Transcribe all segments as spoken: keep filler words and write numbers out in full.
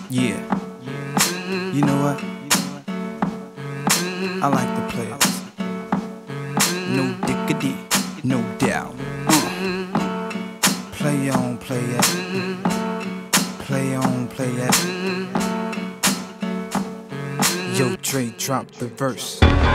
Yeah. You know what? I like the players. No dickity, no doubt. Uh. Play on, play it. Play on, play it. Yo, Dre, drop the verse.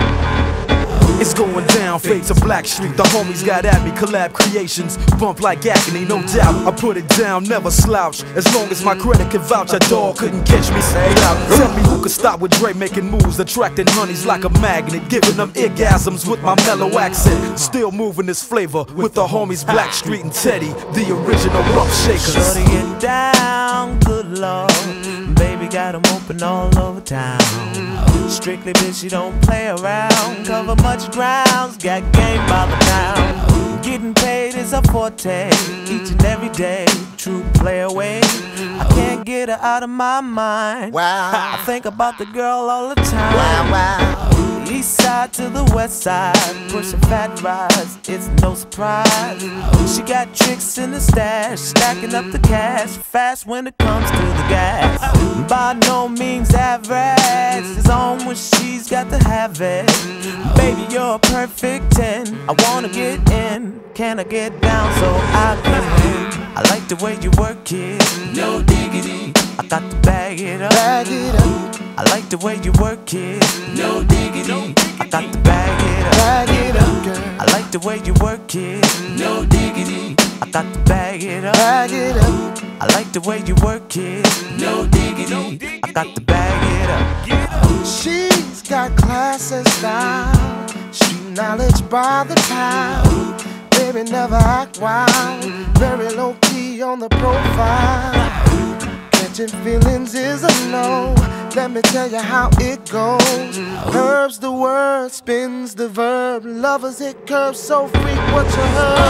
It's going down, fade to Blackstreet. The homies got at me, collab creations. Bump like agony, no doubt. I put it down, never slouch. As long as my credit can vouch, a dog couldn't catch me. Say out. Tell me who could stop with Dre making moves, attracting honeys like a magnet, giving them orgasms with my mellow accent. Still moving this flavor with the homies Blackstreet and Teddy, the original rough shakers. Shorty get down, good lord. Baby got them open all over town. Strictly bitch, she don't play around. Cover much grounds, got game by the pound. Getting paid is a forte, each and every day. True play away, I can't get her out of my mind. Wow. I think about the girl all the time. Wow, wow. East side to the west side, pushing fat rides, it's no surprise. She got tricks in the stash, stacking up the cash, fast when it comes to the gas. By no means average, it's on when she's got to have it. Baby, you're a perfect ten, I wanna get in. Can I get down so I can win? I like the way you work it, no diggity. I got to bag it up, Bag it up, I like the way you work it, no diggity. I got to bag it up, bag it up, girl. I like the way you work it, no diggity. I got to bag it up, Bag it up, I like the way you work it, no diggity. I got to bag it up. she's got class and style, street knowledge by the pound. Baby never act wild, very low key on the profile. Catching feelings is a no, let me tell you how it goes. Herbs the word, spins the verb, lovers hit curves so freak what you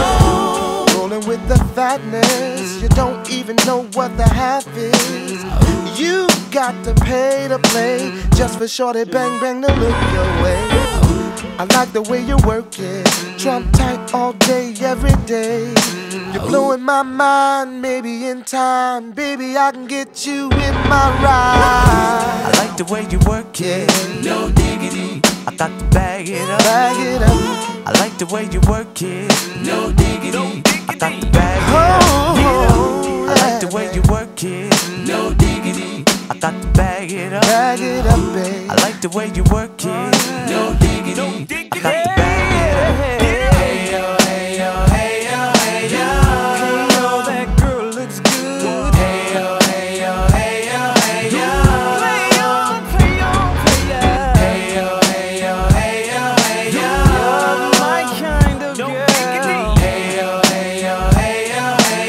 heard. Rolling with the fatness, you don't even know what the half is. You got to pay to play, just for shorty bang bang to look your way. I like the way you work it, Trump tight all day, every day. You're blowing my mind, maybe in time, baby I can get you in my ride. I like the way you work it, no diggity. I got to bag it up, Bag it up, I like the way you work it, no diggity. I got to bag it up, oh, I like the way you work it, no diggity. I got to bag it up, bag it up, babe. I like the way you work it, no diggity. I got to bag it up. Hey yo, hey yo, hey yo, hey yo. Hey yo, that girl looks good. Hey yo, hey yo, hey yo, hey yo. Play on, play on, play on. Hey yo, hey yo, hey yo, hey yo. You're my kind of girl. Hey yo, hey yo, hey yo, hey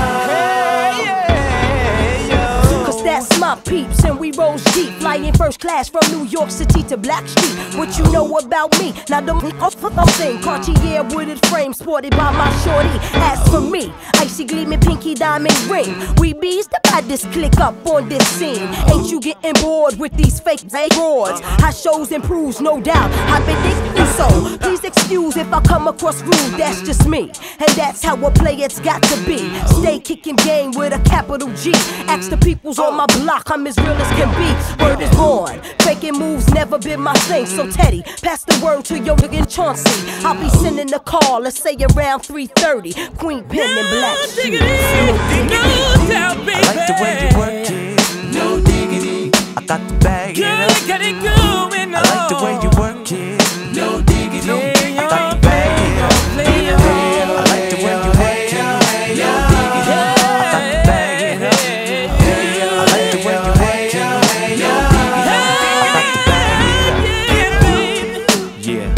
yo. Hey yo. Cause that's my peeps and we roll deep, flying first class from New York City to Blackstreet. What you know about me? Now the thing, Cartier wooded frame sported by my shorty. As for me, icy gleaming pinky diamond ring. We bees the baddest click up on this scene. Ain't you getting bored with these fake broads? How shows improves, no doubt. I predict you so. Please excuse if I come across rude. That's just me, and that's how a player's got to be. Stay kicking game with a capital G. Ask the peoples on my block, I'm as real as can be. Word is born, faking moves never been my thing. So Teddy, pass the word to your nigga Chauncey. I'll be sending the call, let's say around three thirty. Queen Pen and Blackstreet. I like the way you work it, no diggity. I got to bag it up, I like the way you work it, no diggity. I got to bag it up, I like the way you work it, no diggity. I got to bag it up, I like the way you work it, no diggity. I got to bag it up. Yeah,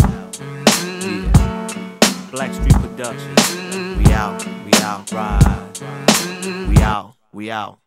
yeah. Blackstreet Productions. We out, we out, ride. We out, we out.